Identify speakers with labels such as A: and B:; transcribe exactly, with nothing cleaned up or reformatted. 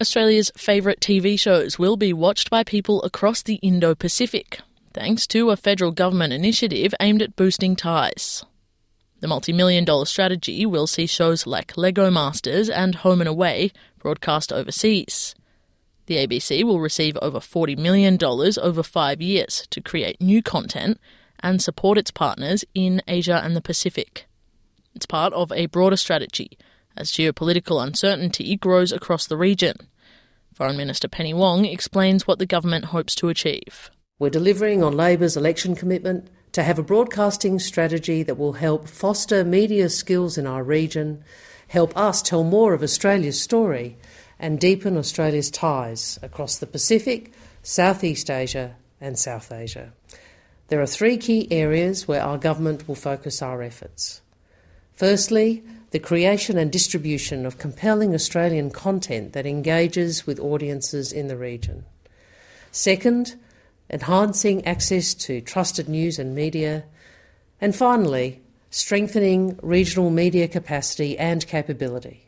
A: Australia's favourite T V shows will be watched by people across the Indo-Pacific, thanks to a federal government initiative aimed at boosting ties. The multi-million dollar strategy will see shows like Lego Masters and Home and Away broadcast overseas. The A B C will receive over forty million dollars over five years to create new content and support its partners in Asia and the Pacific. It's part of a broader strategy as geopolitical uncertainty grows across the region. Foreign Minister Penny Wong explains what the government hopes to achieve.
B: We're delivering on Labor's election commitment to have a broadcasting strategy that will help foster media skills in our region, help us tell more of Australia's story, and deepen Australia's ties across the Pacific, Southeast Asia and South Asia. There are three key areas where our government will focus our efforts. Firstly, the creation and distribution of compelling Australian content that engages with audiences in the region. Second, enhancing access to trusted news and media. And finally, strengthening regional media capacity and capability.